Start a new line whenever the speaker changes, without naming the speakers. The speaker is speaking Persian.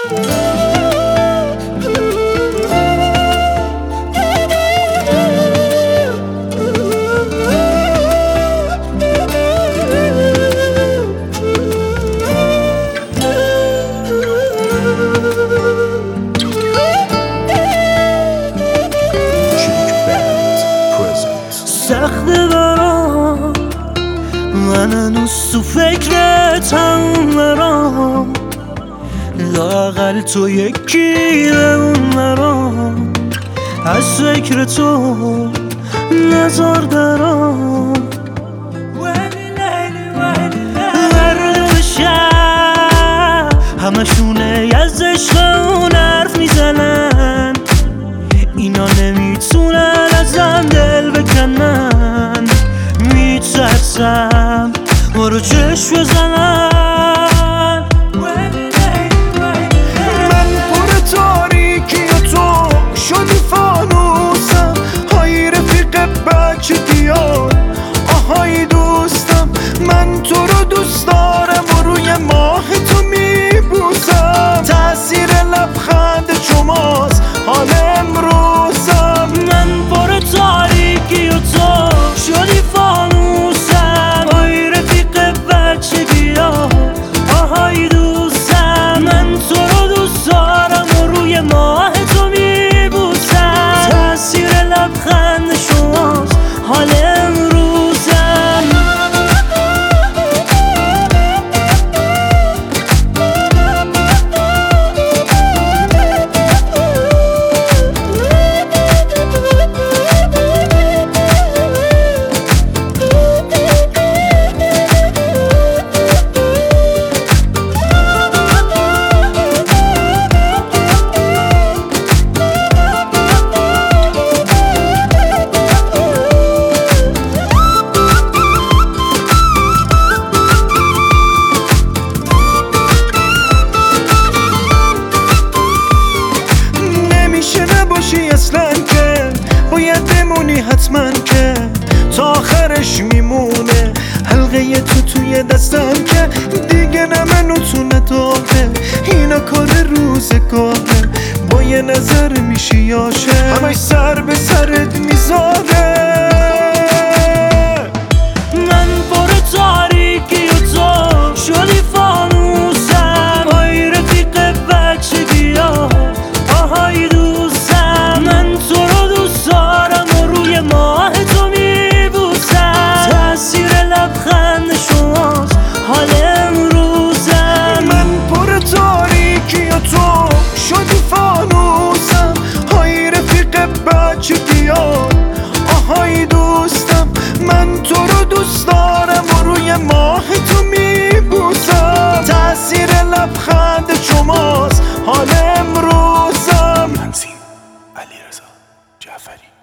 سخته برام من هنوز تو فکرتم برام لااقل تو یکی بمون برام از فکر تو نزار درام مرد و شب همشونه از عشقمون حرف میزنن اینا نمیتونن ازم دل بکنن میترسم ما رو چشم بزنن
من پر تاریکی و تو شدی فانوسم های رفیق بچه دیار آهای دوستم من تو رو دوست دارم و روی ماه تو میبوسم تأثیر لبخند شماست حال امروزم
من پر تاریکی و تو شدی فانوسم های رفیق بچه دیار آهای دوستم من تو رو دوست دارم و روی ماه تو میبوسم تأثیر لبخند شماست حال امروزم
اصلا که باید بمونی حتما که تا آخرش میمونه حلقه تو توی دستم که دیگه نه منو تو نداره اینا کار روزگاره با یه نظر میشی عاشق همش سر به سرت میذاره
من پر تاریکی و تو شدی فانوسم های رفیق بچه دیار آهای دوستم من تو رو دوست دارم و روی ماه تو میبوسم تأثیر لبخند شماست حال امروزم
من پر تاریکی و تو شدی فانوسم های رفیق بچه دیار آهای دوستم من تو رو دوست دارم و روی ماه تو میبوسم تأثیر لبخند شماست حال امروزم
تنظیم علیرضا جعفری